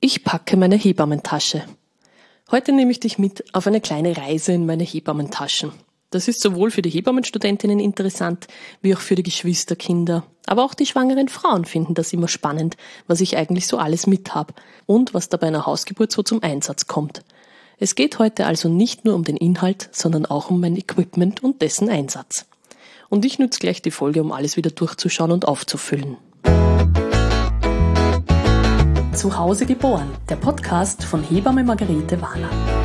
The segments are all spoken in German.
Ich packe meine Hebammentasche. Heute nehme ich dich mit auf eine kleine Reise in meine Hebammentaschen. Das ist sowohl für die Hebammenstudentinnen interessant, wie auch für die Geschwisterkinder. Aber auch die schwangeren Frauen finden das immer spannend, was ich eigentlich so alles mit habe und was da bei einer Hausgeburt so zum Einsatz kommt. Es geht heute also nicht nur um den Inhalt, sondern auch um mein Equipment und dessen Einsatz. Und ich nutze gleich die Folge, um alles wieder durchzuschauen und aufzufüllen. Zu Hause geboren, der Podcast von Hebamme Margarete Warner.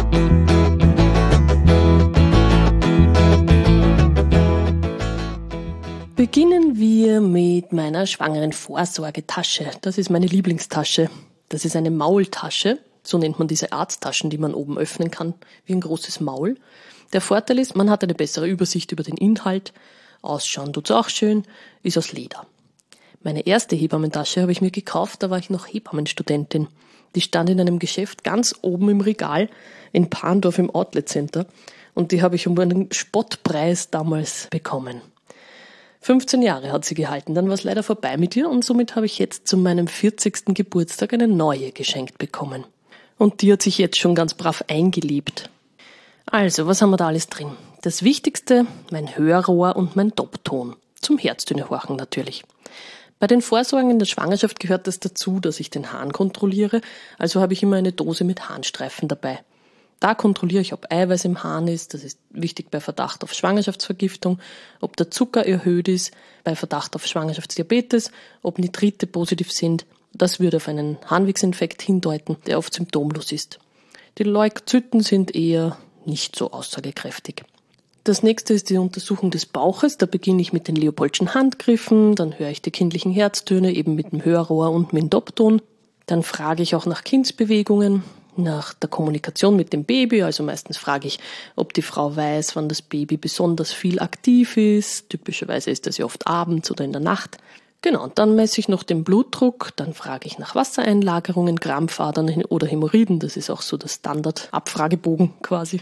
Beginnen wir mit meiner schwangeren Vorsorgetasche. Das ist meine Lieblingstasche. Das ist eine Maultasche. So nennt man diese Arzttaschen, die man oben öffnen kann, wie ein großes Maul. Der Vorteil ist, man hat eine bessere Übersicht über den Inhalt. Ausschauen tut's auch schön, ist aus Leder. Meine erste Hebammentasche habe ich mir gekauft, da war ich noch Hebammenstudentin. Die stand in einem Geschäft ganz oben im Regal in Parndorf im Outlet Center und die habe ich um einen Spottpreis damals bekommen. 15 Jahre hat sie gehalten, dann war es leider vorbei mit ihr und somit habe ich jetzt zu meinem 40. Geburtstag eine neue geschenkt bekommen. Und die hat sich jetzt schon ganz brav eingelebt. Also, was haben wir da alles drin? Das Wichtigste, mein Hörrohr und mein Topton. Zum Herztöne-Horchen natürlich. Bei den Vorsorgen in der Schwangerschaft gehört es dazu, dass ich den Hahn kontrolliere, also habe ich immer eine Dose mit Harnstreifen dabei. Da kontrolliere ich, ob Eiweiß im Hahn ist, das ist wichtig bei Verdacht auf Schwangerschaftsvergiftung, ob der Zucker erhöht ist, bei Verdacht auf Schwangerschaftsdiabetes, ob Nitrite positiv sind. Das würde auf einen Harnwegsinfekt hindeuten, der oft symptomlos ist. Die Leukozyten sind eher nicht so aussagekräftig. Das nächste ist die Untersuchung des Bauches. Da beginne ich mit den Leopoldschen Handgriffen, dann höre ich die kindlichen Herztöne eben mit dem Hörrohr und mit dem Topton. Dann frage ich auch nach Kindsbewegungen, nach der Kommunikation mit dem Baby. Also meistens frage ich, ob die Frau weiß, wann das Baby besonders viel aktiv ist. Typischerweise ist das ja oft abends oder in der Nacht. Genau, und dann messe ich noch den Blutdruck, dann frage ich nach Wassereinlagerungen, Krampfadern oder Hämorrhoiden. Das ist auch so der Standard-Abfragebogen quasi.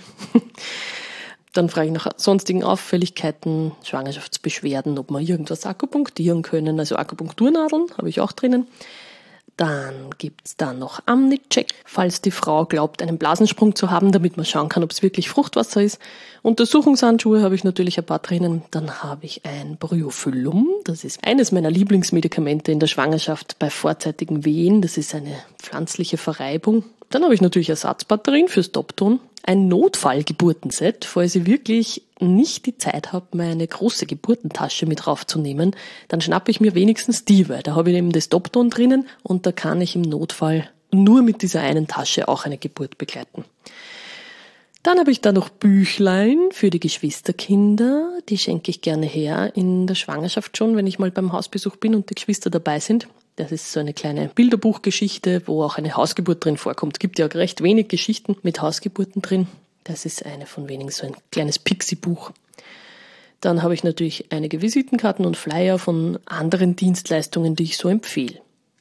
Dann frage ich nach sonstigen Auffälligkeiten, Schwangerschaftsbeschwerden, ob wir irgendwas akupunktieren können. Also Akupunkturnadeln habe ich auch drinnen. Dann gibt's da noch Amni-Check, falls die Frau glaubt, einen Blasensprung zu haben, damit man schauen kann, ob es wirklich Fruchtwasser ist. Untersuchungshandschuhe habe ich natürlich ein paar drinnen. Dann habe ich ein Bryophyllum. Das ist eines meiner Lieblingsmedikamente in der Schwangerschaft bei vorzeitigen Wehen. Das ist eine pflanzliche Verreibung. Dann habe ich natürlich Ersatzbatterien fürs Topton. Ein Notfallgeburtenset, falls ich wirklich nicht die Zeit habe, meine große Geburtentasche mit raufzunehmen, dann schnappe ich mir wenigstens die, weil da habe ich eben das Topton drinnen und da kann ich im Notfall nur mit dieser einen Tasche auch eine Geburt begleiten. Dann habe ich da noch Büchlein für die Geschwisterkinder, die schenke ich gerne her in der Schwangerschaft schon, wenn ich mal beim Hausbesuch bin und die Geschwister dabei sind. Das ist so eine kleine Bilderbuchgeschichte, wo auch eine Hausgeburt drin vorkommt. Es gibt ja recht wenig Geschichten mit Hausgeburten drin. Das ist eine von wenigen, so ein kleines Pixie-Buch. Dann habe ich natürlich einige Visitenkarten und Flyer von anderen Dienstleistungen, die ich so empfehle.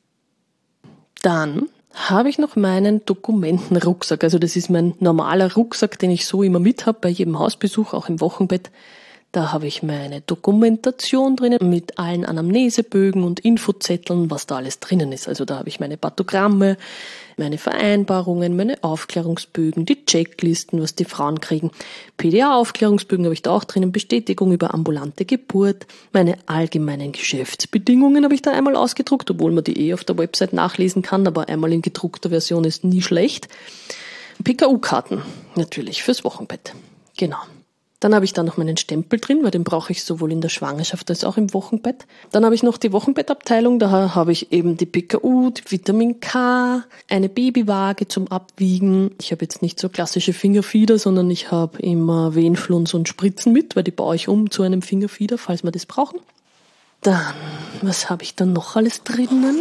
Dann habe ich noch meinen Dokumentenrucksack. Also das ist mein normaler Rucksack, den ich so immer mit habe, bei jedem Hausbesuch, auch im Wochenbett. Da habe ich meine Dokumentation drinnen mit allen Anamnesebögen und Infozetteln, was da alles drinnen ist. Also da habe ich meine Pathogramme, meine Vereinbarungen, meine Aufklärungsbögen, die Checklisten, was die Frauen kriegen. PDA-Aufklärungsbögen habe ich da auch drinnen, Bestätigung über ambulante Geburt. Meine allgemeinen Geschäftsbedingungen habe ich da einmal ausgedruckt, obwohl man die auf der Website nachlesen kann, aber einmal in gedruckter Version ist nie schlecht. PKU-Karten natürlich fürs Wochenbett. Genau. Dann habe ich da noch meinen Stempel drin, weil den brauche ich sowohl in der Schwangerschaft als auch im Wochenbett. Dann habe ich noch die Wochenbettabteilung, da habe ich eben die PKU, die Vitamin K, eine Babywaage zum Abwiegen. Ich habe jetzt nicht so klassische Fingerfieder, sondern ich habe immer Wehenfluns und Spritzen mit, weil die baue ich um zu einem Fingerfieder, falls wir das brauchen. Dann, was habe ich dann noch alles drinnen?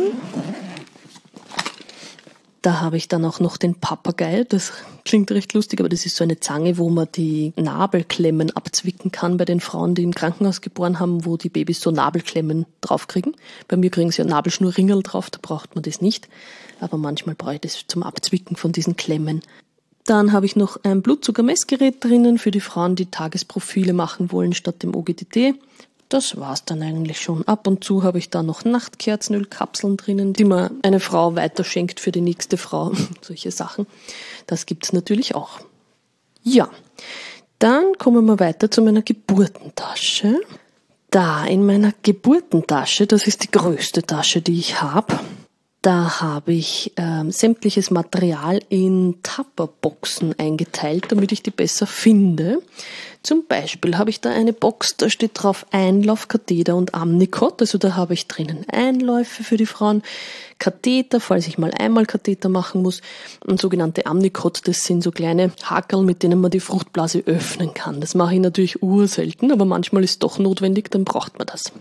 Da habe ich dann auch noch den Papagei, das klingt recht lustig, aber das ist so eine Zange, wo man die Nabelklemmen abzwicken kann bei den Frauen, die im Krankenhaus geboren haben, wo die Babys so Nabelklemmen draufkriegen. Bei mir kriegen sie ja Nabelschnurringel drauf, da braucht man das nicht, aber manchmal brauche ich das zum Abzwicken von diesen Klemmen. Dann habe ich noch ein Blutzuckermessgerät drinnen für die Frauen, die Tagesprofile machen wollen statt dem OGTT. Das war's dann eigentlich schon. Ab und zu habe ich da noch Nachtkerzenölkapseln drinnen, die mir eine Frau weiterschenkt für die nächste Frau. Solche Sachen. Das gibt's natürlich auch. Ja, dann kommen wir weiter zu meiner Geburtentasche. Da in meiner Geburtentasche, das ist die größte Tasche, die ich habe, da habe ich sämtliches Material in Tupperboxen eingeteilt, damit ich die besser finde. Zum Beispiel habe ich da eine Box, da steht drauf Einlauf, Katheter und Amnicot. Also da habe ich drinnen Einläufe für die Frauen, Katheter, falls ich mal einmal Katheter machen muss, und sogenannte Amnicot, das sind so kleine Hakerl, mit denen man die Fruchtblase öffnen kann. Das mache ich natürlich urselten, aber manchmal ist es doch notwendig, dann braucht man das.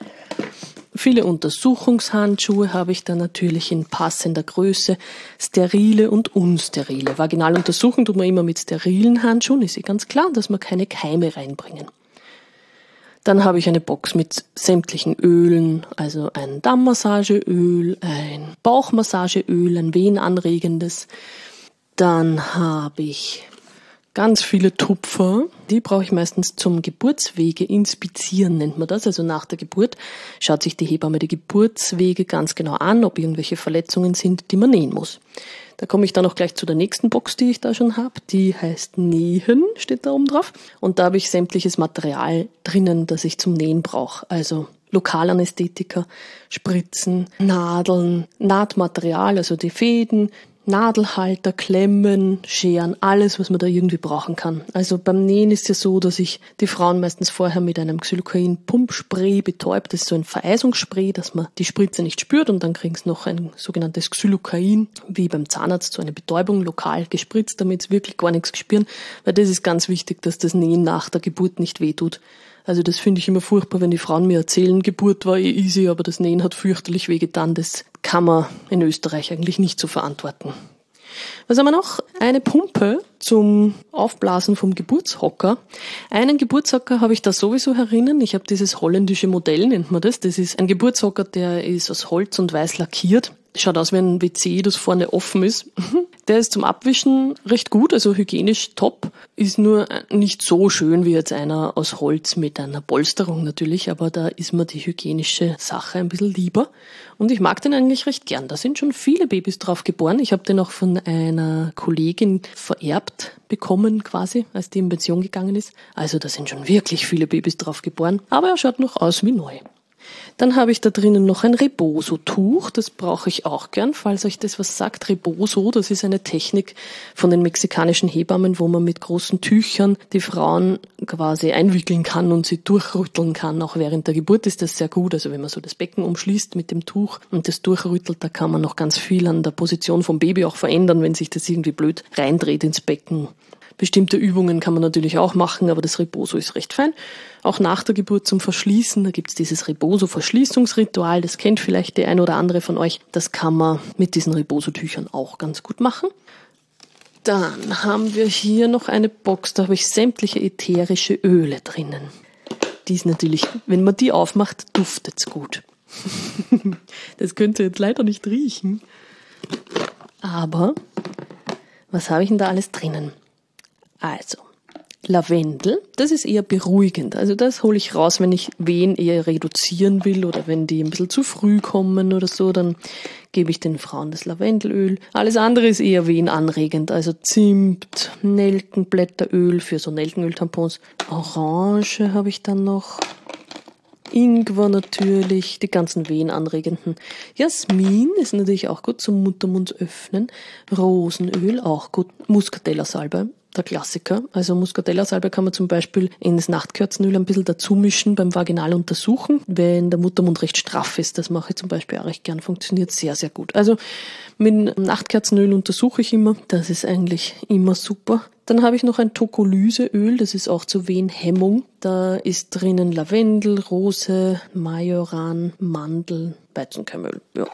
Viele Untersuchungshandschuhe habe ich da natürlich in passender Größe, sterile und unsterile. Vaginal untersuchen tut man immer mit sterilen Handschuhen, ist ganz klar, dass man keine Keime reinbringen. Dann habe ich eine Box mit sämtlichen Ölen, also ein Dammmassageöl, ein Bauchmassageöl, ein wehenanregendes. Dann habe ich ganz viele Tupfer, die brauche ich meistens zum Geburtswege inspizieren, nennt man das. Also nach der Geburt schaut sich die Hebamme die Geburtswege ganz genau an, ob irgendwelche Verletzungen sind, die man nähen muss. Da komme ich dann auch gleich zu der nächsten Box, die ich da schon habe. Die heißt Nähen, steht da oben drauf. Und da habe ich sämtliches Material drinnen, das ich zum Nähen brauche. Also Lokalanästhetika, Spritzen, Nadeln, Nahtmaterial, also die Fäden, Nadelhalter, Klemmen, Scheren, alles, was man da irgendwie brauchen kann. Also beim Nähen ist ja so, dass ich die Frauen meistens vorher mit einem Xylocain-Pumpspray betäube. Das ist so ein Vereisungsspray, dass man die Spritze nicht spürt, und dann kriegen sie noch ein sogenanntes Xylocain, wie beim Zahnarzt, so eine Betäubung, lokal gespritzt, damit sie wirklich gar nichts spüren, weil das ist ganz wichtig, dass das Nähen nach der Geburt nicht wehtut. Also das finde ich immer furchtbar, wenn die Frauen mir erzählen, Geburt war easy, aber das Nähen hat fürchterlich wehgetan. Das kann man in Österreich eigentlich nicht so verantworten. Was haben wir noch? Eine Pumpe zum Aufblasen vom Geburtshocker. Einen Geburtshocker habe ich da sowieso herinnen. Ich habe dieses holländische Modell, nennt man das. Das ist ein Geburtshocker, der ist aus Holz und weiß lackiert. Schaut aus wie ein WC, das vorne offen ist. Der ist zum Abwischen recht gut, also hygienisch top. Ist nur nicht so schön wie jetzt einer aus Holz mit einer Polsterung natürlich, aber da ist mir die hygienische Sache ein bisschen lieber. Und ich mag den eigentlich recht gern. Da sind schon viele Babys drauf geboren. Ich habe den auch von einer Kollegin vererbt bekommen quasi, als die in Pension gegangen ist. Also da sind schon wirklich viele Babys drauf geboren. Aber er schaut noch aus wie neu. Dann habe ich da drinnen noch ein Rebozo-Tuch, das brauche ich auch gern, falls euch das was sagt. Rebozo, das ist eine Technik von den mexikanischen Hebammen, wo man mit großen Tüchern die Frauen quasi einwickeln kann und sie durchrütteln kann. Auch während der Geburt ist das sehr gut, also wenn man so das Becken umschließt mit dem Tuch und das durchrüttelt, da kann man noch ganz viel an der Position vom Baby auch verändern, wenn sich das irgendwie blöd reindreht ins Becken. Bestimmte Übungen kann man natürlich auch machen, aber das Rebozo ist recht fein. Auch nach der Geburt zum Verschließen, da gibt's dieses Rebozo-Verschließungsritual, das kennt vielleicht die ein oder andere von euch. Das kann man mit diesen Rebozo-Tüchern auch ganz gut machen. Dann haben wir hier noch eine Box, da habe ich sämtliche ätherische Öle drinnen. Die ist natürlich, wenn man die aufmacht, duftet's gut. Das könnt ihr jetzt leider nicht riechen. Aber was habe ich denn da alles drinnen? Also, Lavendel, das ist eher beruhigend. Also das hole ich raus, wenn ich Wehen eher reduzieren will oder wenn die ein bisschen zu früh kommen oder so, dann gebe ich den Frauen das Lavendelöl. Alles andere ist eher wehenanregend, also Zimt, Nelkenblätteröl für so Nelkenöltampons. Orange habe ich dann noch. Ingwer natürlich, die ganzen wehenanregenden. Jasmin ist natürlich auch gut zum Muttermund öffnen. Rosenöl auch gut. Muscatella-Salbe, der Klassiker. Also Muscatella-Salbe kann man zum Beispiel ins Nachtkerzenöl ein bisschen dazu mischen beim vaginal Untersuchen, wenn der Muttermund recht straff ist. Das mache ich zum Beispiel auch recht gern, funktioniert sehr, sehr gut. Also mit Nachtkerzenöl untersuche ich immer. Das ist eigentlich immer super. Dann habe ich noch ein Tokolyseöl, das ist auch zur Wehenhemmung. Da ist drinnen Lavendel, Rose, Majoran, Mandel, Weizenkeimöl. Ja.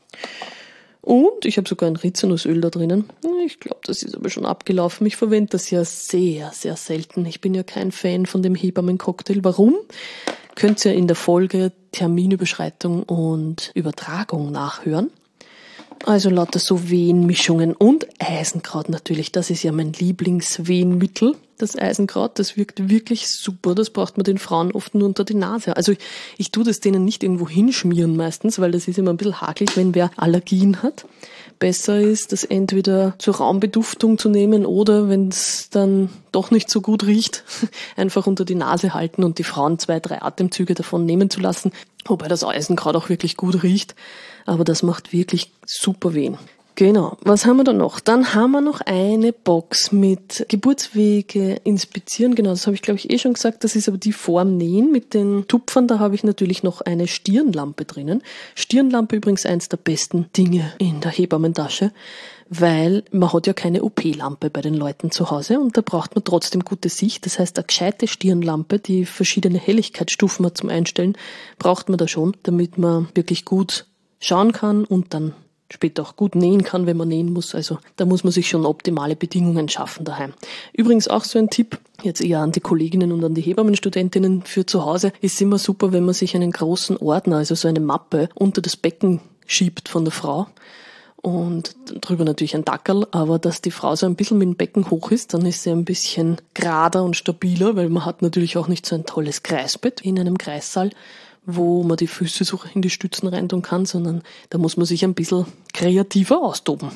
Und ich habe sogar ein Rizinusöl da drinnen. Ich glaube, das ist aber schon abgelaufen. Ich verwende das ja sehr, sehr selten. Ich bin ja kein Fan von dem Hebammencocktail. Warum? Könnt ihr in der Folge Terminüberschreitung und Übertragung nachhören. Also lauter so Wehenmischungen und Eisenkraut natürlich. Das ist ja mein Lieblingswehenmittel. das Eisenkraut, das wirkt wirklich super. Das braucht man den Frauen oft nur unter die Nase. Also ich tue das denen nicht irgendwo hinschmieren meistens, weil das ist immer ein bisschen hakelig, wenn wer Allergien hat. Besser ist, das entweder zur Raumbeduftung zu nehmen oder, wenn es dann doch nicht so gut riecht, einfach unter die Nase halten und die Frauen 2, 3 Atemzüge davon nehmen zu lassen. Wobei das Eisenkraut auch wirklich gut riecht. Aber das macht wirklich super Wehen. Genau, was haben wir da noch? Dann haben wir noch eine Box mit Geburtswege inspizieren. Genau, das habe ich glaube ich schon gesagt. Das ist aber die vorm Nähen mit den Tupfern. Da habe ich natürlich noch eine Stirnlampe drinnen. Stirnlampe übrigens eins der besten Dinge in der Hebammentasche, weil man hat ja keine OP-Lampe bei den Leuten zu Hause und da braucht man trotzdem gute Sicht. Das heißt, eine gescheite Stirnlampe, die verschiedene Helligkeitsstufen hat zum Einstellen, braucht man da schon, damit man wirklich gut schauen kann und dann später auch gut nähen kann, wenn man nähen muss. Also da muss man sich schon optimale Bedingungen schaffen daheim. Übrigens auch so ein Tipp, jetzt eher an die Kolleginnen und an die Hebammenstudentinnen für zu Hause, ist immer super, wenn man sich einen großen Ordner, also so eine Mappe, unter das Becken schiebt von der Frau und drüber natürlich ein Dackerl, aber dass die Frau so ein bisschen mit dem Becken hoch ist, dann ist sie ein bisschen gerader und stabiler, weil man hat natürlich auch nicht so ein tolles Kreisbett in einem Kreissaal, wo man die Füße so in die Stützen reintun kann, sondern da muss man sich ein bisschen kreativer austoben.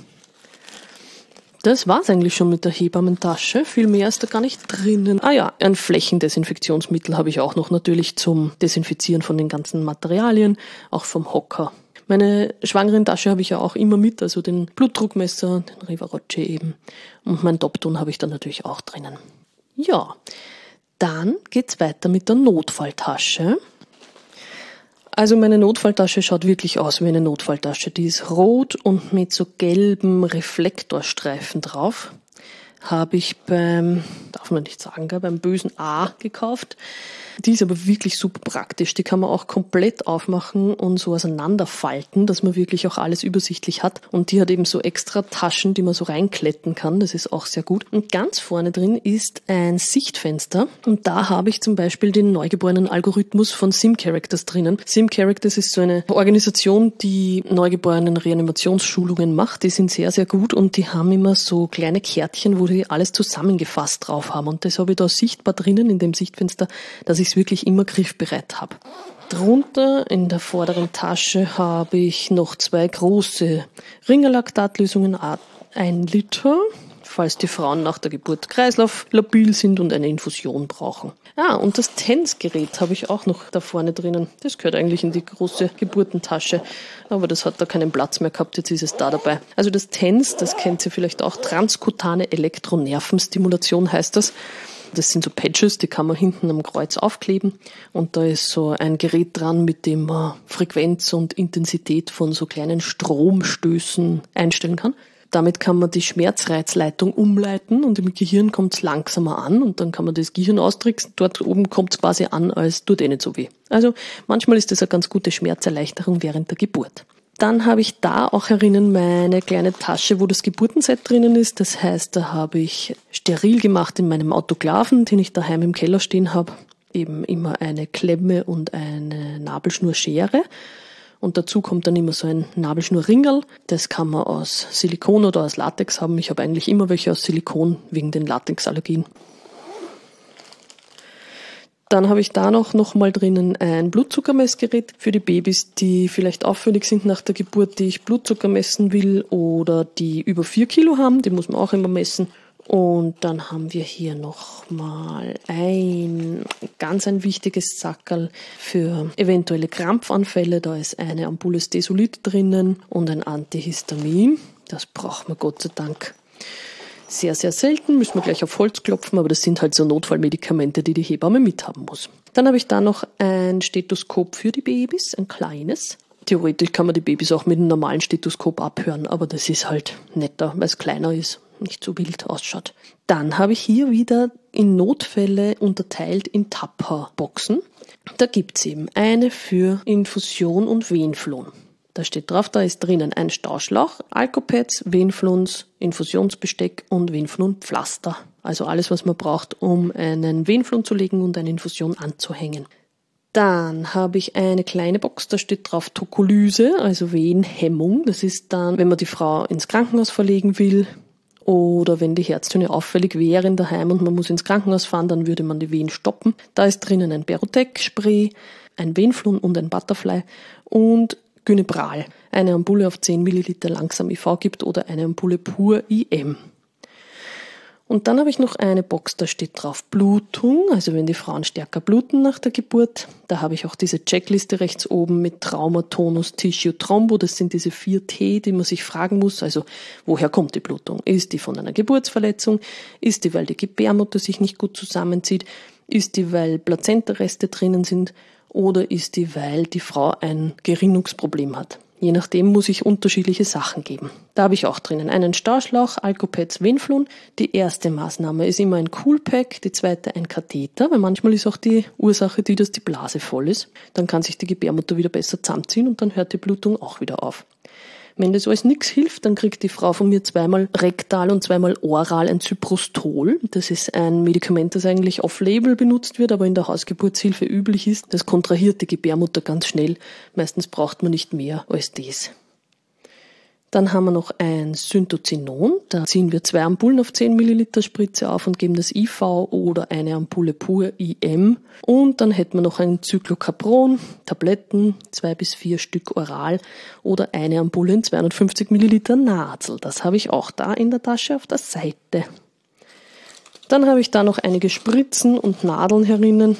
Das war's eigentlich schon mit der Hebammentasche. Viel mehr ist da gar nicht drinnen. Ah ja, ein Flächendesinfektionsmittel habe ich auch noch natürlich zum Desinfizieren von den ganzen Materialien, auch vom Hocker. Meine Schwangerentasche habe ich ja auch immer mit, also den Blutdruckmesser, den Rivarocce eben. Und mein Dopton habe ich dann natürlich auch drinnen. Ja, dann geht's weiter mit der Notfalltasche. Also meine Notfalltasche schaut wirklich aus wie eine Notfalltasche. Die ist rot und mit so gelben Reflektorstreifen drauf. Habe ich darf man nicht sagen, beim bösen A gekauft. Die ist aber wirklich super praktisch. Die kann man auch komplett aufmachen und so auseinanderfalten, dass man wirklich auch alles übersichtlich hat. Und die hat eben so extra Taschen, die man so reinkletten kann. Das ist auch sehr gut. Und ganz vorne drin ist ein Sichtfenster. Und da habe ich zum Beispiel den Neugeborenen-Algorithmus von SimCharacters drinnen. SimCharacters ist so eine Organisation, die Neugeborenen-Reanimationsschulungen macht. Die sind sehr, sehr gut und die haben immer so kleine Kärtchen, wo die alles zusammengefasst drauf haben. Und das habe ich da sichtbar drinnen in dem Sichtfenster, dass ich es wirklich immer griffbereit habe. Drunter in der vorderen Tasche habe ich noch 2 große Ringerlaktatlösungen, 1 Liter, falls die Frauen nach der Geburt kreislauflabil sind und eine Infusion brauchen. Und das TENS-Gerät habe ich auch noch da vorne drinnen. Das gehört eigentlich in die große Geburtentasche, aber das hat da keinen Platz mehr gehabt, jetzt ist es da dabei. Also das TENS, das kennt ihr vielleicht auch, transkutane Elektronervenstimulation heißt das. Das sind so Patches, die kann man hinten am Kreuz aufkleben und da ist so ein Gerät dran, mit dem man Frequenz und Intensität von so kleinen Stromstößen einstellen kann. Damit kann man die Schmerzreizleitung umleiten und im Gehirn kommt es langsamer an und dann kann man das Gehirn austricksen. Dort oben kommt es quasi an, als tut nicht so weh. Also manchmal ist das eine ganz gute Schmerzerleichterung während der Geburt. Dann habe ich da auch herinnen meine kleine Tasche, wo das Geburtenset drinnen ist. Das heißt, da habe ich steril gemacht in meinem Autoklaven, den ich daheim im Keller stehen habe. Eben immer eine Klemme und eine Nabelschnurschere. Und dazu kommt dann immer so ein Nabelschnurringerl. Das kann man aus Silikon oder aus Latex haben. Ich habe eigentlich immer welche aus Silikon wegen den Latexallergien. Dann habe ich da noch mal drinnen ein Blutzuckermessgerät für die Babys, die vielleicht auffällig sind nach der Geburt, die ich Blutzucker messen will oder die über 4 Kilo haben, die muss man auch immer messen. Und dann haben wir hier noch mal ein wichtiges Sackerl für eventuelle Krampfanfälle. Da ist eine Ampulle Desolit drinnen und ein Antihistamin. Das braucht man Gott sei Dank sehr, sehr selten, müssen wir gleich auf Holz klopfen, aber das sind halt so Notfallmedikamente, die die Hebamme mithaben muss. Dann habe ich da noch ein Stethoskop für die Babys, ein kleines. Theoretisch kann man die Babys auch mit einem normalen Stethoskop abhören, aber das ist halt netter, weil es kleiner ist, nicht so wild ausschaut. Dann habe ich hier wieder in Notfälle unterteilt in Tupper-Boxen. Da gibt es eben eine für Infusion und Venflon. Da steht drauf, da ist drinnen ein Stauschlauch, Alkopads, Venflons, Infusionsbesteck und Venflonpflaster. Also alles, was man braucht, um einen Venflon zu legen und eine Infusion anzuhängen. Dann habe ich eine kleine Box, da steht drauf Tokolyse, also Wehenhemmung. Das ist dann, wenn man die Frau ins Krankenhaus verlegen will Oder wenn die Herztöne auffällig wären daheim und man muss ins Krankenhaus fahren, dann würde man die Wehen stoppen. Da ist drinnen ein Berotec-Spray, ein Venflon und ein Butterfly und Günebral. Eine Ampulle auf 10 Milliliter langsam IV gibt oder eine Ampulle pur IM. Und dann habe ich noch eine Box, da steht drauf Blutung, also wenn die Frauen stärker bluten nach der Geburt. Da habe ich auch diese Checkliste rechts oben mit Trauma, Tonus, Tissue, Thrombo. Das sind diese 4 T, die man sich fragen muss. Also woher kommt die Blutung? Ist die von einer Geburtsverletzung? Ist die, weil die Gebärmutter sich nicht gut zusammenzieht? Ist die, weil Plazentareste drinnen sind? Oder ist die, weil die Frau ein Gerinnungsproblem hat? Je nachdem muss ich unterschiedliche Sachen geben. Da habe ich auch drinnen einen Stauschlauch, Alcopads, Venflon. Die erste Maßnahme ist immer ein Coolpack, die zweite ein Katheter, weil manchmal ist auch die Ursache die, dass die Blase voll ist. Dann kann sich die Gebärmutter wieder besser zusammenziehen und dann hört die Blutung auch wieder auf. Wenn das alles nichts hilft, dann kriegt die Frau von mir 2-mal rektal und 2-mal oral ein Zyprostol. Das ist ein Medikament, das eigentlich off-label benutzt wird, aber in der Hausgeburtshilfe üblich ist. Das kontrahiert die Gebärmutter ganz schnell. Meistens braucht man nicht mehr als das. Dann haben wir noch ein Syntocinon. Da ziehen wir 2 Ampullen auf 10 Milliliter Spritze auf und geben das IV oder eine Ampulle pur IM. Und dann hätten wir noch ein Cyclocapron, Tabletten, 2 bis 4 Stück oral oder eine Ampulle in 250 Milliliter Nasel. Das habe ich auch da in der Tasche auf der Seite. Dann habe ich da noch einige Spritzen und Nadeln herinnen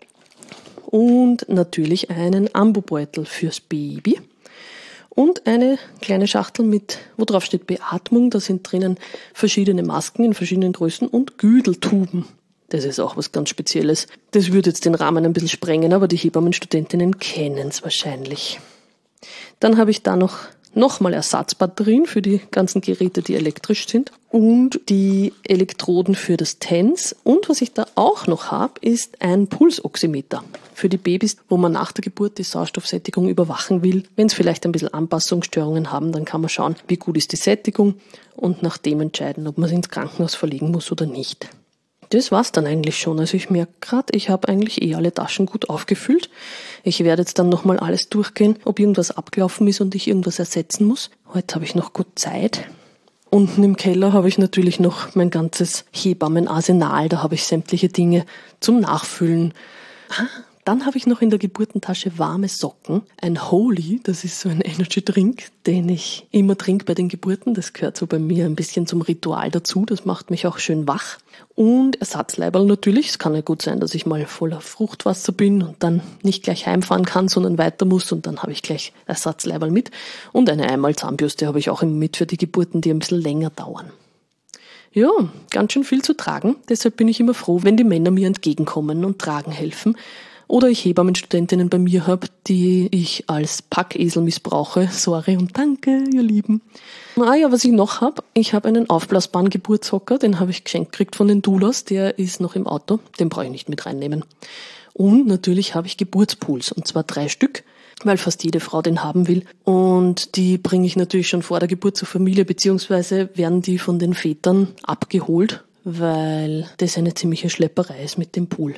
und natürlich einen Ambubeutel fürs Baby. Und eine kleine Schachtel mit, wo drauf steht Beatmung. Da sind drinnen verschiedene Masken in verschiedenen Größen und Güdeltuben. Das ist auch was ganz Spezielles. Das würde jetzt den Rahmen ein bisschen sprengen, aber die Hebammenstudentinnen kennen es wahrscheinlich. Dann habe ich da nochmal Ersatzbatterien für die ganzen Geräte, die elektrisch sind und die Elektroden für das TENS. Und was ich da auch noch habe, ist ein Pulsoximeter für die Babys, wo man nach der Geburt die Sauerstoffsättigung überwachen will. Wenn es vielleicht ein bisschen Anpassungsstörungen haben, dann kann man schauen, wie gut ist die Sättigung und nach dem entscheiden, ob man sie ins Krankenhaus verlegen muss oder nicht. Das war's dann eigentlich schon. Also ich merke gerade, ich habe eigentlich alle Taschen gut aufgefüllt. Ich werde jetzt dann nochmal alles durchgehen, ob irgendwas abgelaufen ist und ich irgendwas ersetzen muss. Heute habe ich noch gut Zeit. Unten im Keller habe ich natürlich noch mein ganzes Hebammenarsenal. Da habe ich sämtliche Dinge zum Nachfüllen. Dann habe ich noch in der Geburtentasche warme Socken. Ein Holy, das ist so ein Energy Drink, den ich immer trinke bei den Geburten. Das gehört so bei mir ein bisschen zum Ritual dazu. Das macht mich auch schön wach. Und Ersatzleiberl natürlich. Es kann ja gut sein, dass ich mal voller Fruchtwasser bin und dann nicht gleich heimfahren kann, sondern weiter muss. Und dann habe ich gleich Ersatzleiberl mit. Und eine Einmal-Zahnbürste habe ich auch immer mit für die Geburten, die ein bisschen länger dauern. Ja, ganz schön viel zu tragen. Deshalb bin ich immer froh, wenn die Männer mir entgegenkommen und tragen helfen. Oder ich Hebammenstudentinnen bei mir habe, die ich als Packesel missbrauche. Sorry und danke, ihr Lieben. Ja, was ich noch habe, ich habe einen aufblasbaren Geburtshocker, den habe ich geschenkt gekriegt von den Doulas, der ist noch im Auto, den brauche ich nicht mit reinnehmen. Und natürlich habe ich Geburtspools, und zwar 3 Stück, weil fast jede Frau den haben will. Und die bringe ich natürlich schon vor der Geburt zur Familie, beziehungsweise werden die von den Vätern abgeholt, weil das eine ziemliche Schlepperei ist mit dem Pool.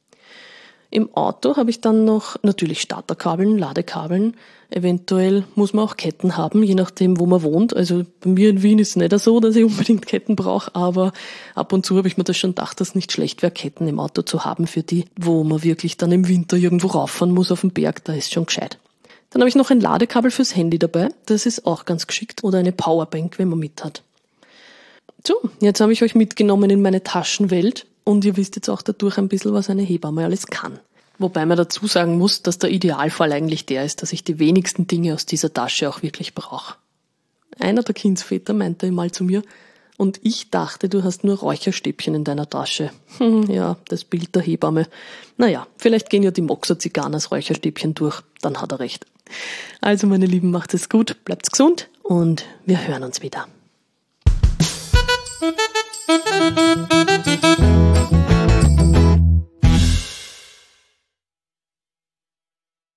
Im Auto habe ich dann noch natürlich Starterkabeln, Ladekabeln. Eventuell muss man auch Ketten haben, je nachdem, wo man wohnt. Also bei mir in Wien ist es nicht so, dass ich unbedingt Ketten brauche, aber ab und zu habe ich mir das schon gedacht, dass es nicht schlecht wäre, Ketten im Auto zu haben für die, wo man wirklich dann im Winter irgendwo rauffahren muss auf den Berg, da ist schon gescheit. Dann habe ich noch ein Ladekabel fürs Handy dabei, das ist auch ganz geschickt. Oder eine Powerbank, wenn man mit hat. So, jetzt habe ich euch mitgenommen in meine Taschenwelt. Und ihr wisst jetzt auch dadurch ein bisschen, was eine Hebamme alles kann. Wobei man dazu sagen muss, dass der Idealfall eigentlich der ist, dass ich die wenigsten Dinge aus dieser Tasche auch wirklich brauche. Einer der Kindsväter meinte mal zu mir, und ich dachte, du hast nur Räucherstäbchen in deiner Tasche. Ja, das Bild der Hebamme. Naja, vielleicht gehen ja die Moxazigan als Räucherstäbchen durch, dann hat er recht. Also meine Lieben, macht es gut, bleibt gesund und wir hören uns wieder.